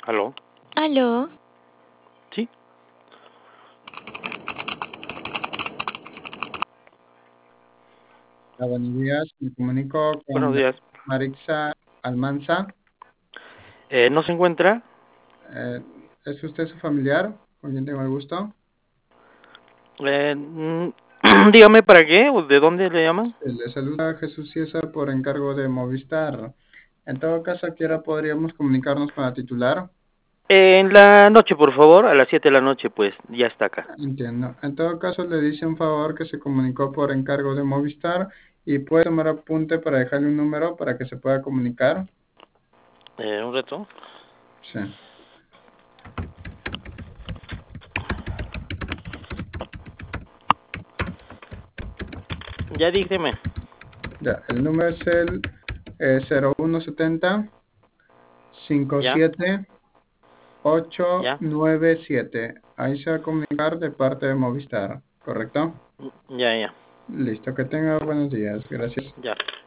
¿Aló? ¿Aló? ¿Sí? Buenos días, me comunico Buenos con días. Marixa Almanza. ¿No se encuentra? ¿Es usted su familiar? ¿Con quien tengo el gusto? Dígame para qué, o de dónde le llaman. Le saluda Jesús Ciesa por encargo de Movistar. En todo caso, ¿a qué hora podríamos comunicarnos con la titular? En la noche, por favor, a las 7 de la noche, pues, ya está acá. Entiendo. En todo caso, le dice un favor que se comunicó por encargo de Movistar y puede tomar apunte para dejarle un número para que se pueda comunicar. Un reto. Sí. Ya dígame. Ya, el número es el 0170 Ya, 57 ya, 897. Ahí se va a comunicar de parte de Movistar, ¿correcto? ya, Listo, que tenga buenos días. Gracias. ya.